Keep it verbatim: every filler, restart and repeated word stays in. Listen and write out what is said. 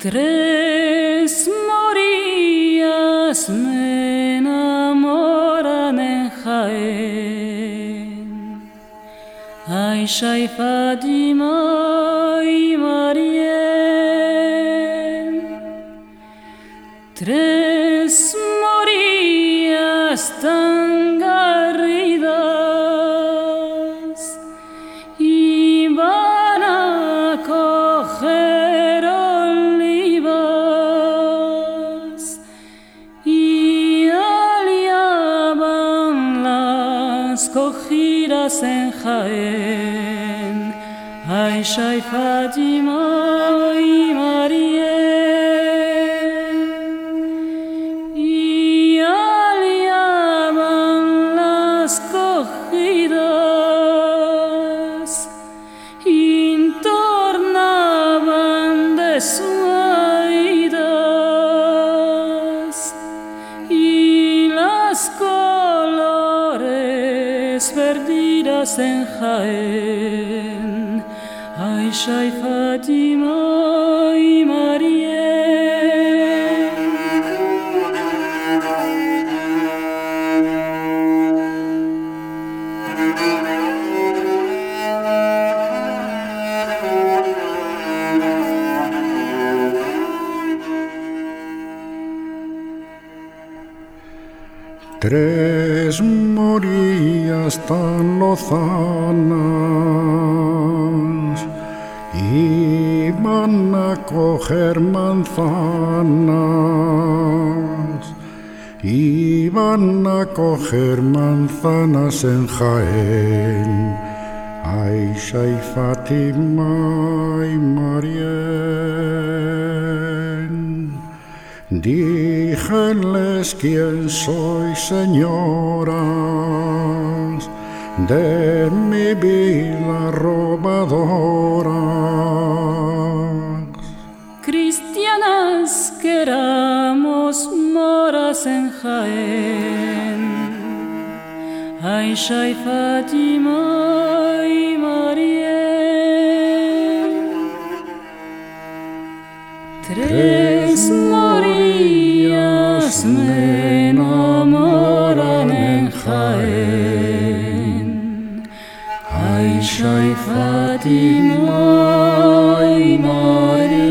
Tres Morías me enamoran en Jaén. Aisha y Fátima y Marién. Tres Morías tan garridas iban a coger olivas y aliaban las cogidas en Jaén. Aisha y Fátima y Marién, y aliaban las cogidas y tornaban desuaidas, y las colores perdidas en Jaén. Aisha y Fátima y Marién. Tres Morías tan lozanas iban a coger manzanas, iban a coger manzanas en Jaén. Aisha y Fátima y Marién. Díjenles quién soy, señoras, de mi vida robadoras. Cristianas que éramos moras en Jaén. Aisha y Fátima y Marién. Tres Morías me enamoran en Jaén. Aisha y Fátima y Marién.